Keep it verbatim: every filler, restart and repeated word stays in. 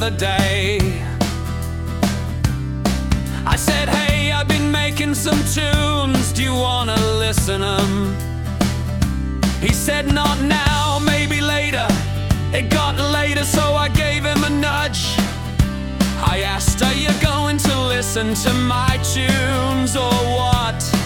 other day. I said, hey, I've been making some tunes, do you wanna listen 'em? He said, not now, maybe later. It got later, so I gave him a nudge. I asked, are you going to listen to my tunes or what?